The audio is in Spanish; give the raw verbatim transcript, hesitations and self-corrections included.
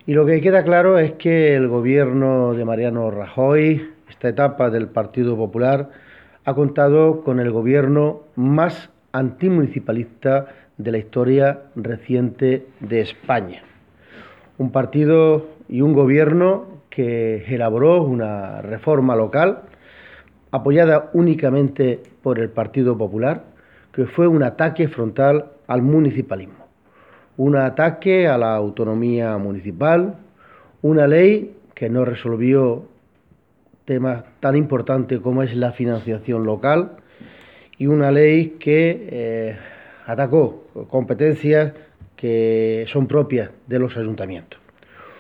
Y lo que queda claro es que el gobierno de Mariano Rajoy, esta etapa del Partido Popular, ha contado con el gobierno más antimunicipalista de la historia reciente de España. Un partido y un gobierno que elaboró una reforma local apoyada únicamente por el Partido Popular, que fue un ataque frontal al municipalismo, un ataque a la autonomía municipal, una ley que no resolvió temas tan importantes como es la financiación local y una ley que eh, atacó competencias que son propias de los ayuntamientos.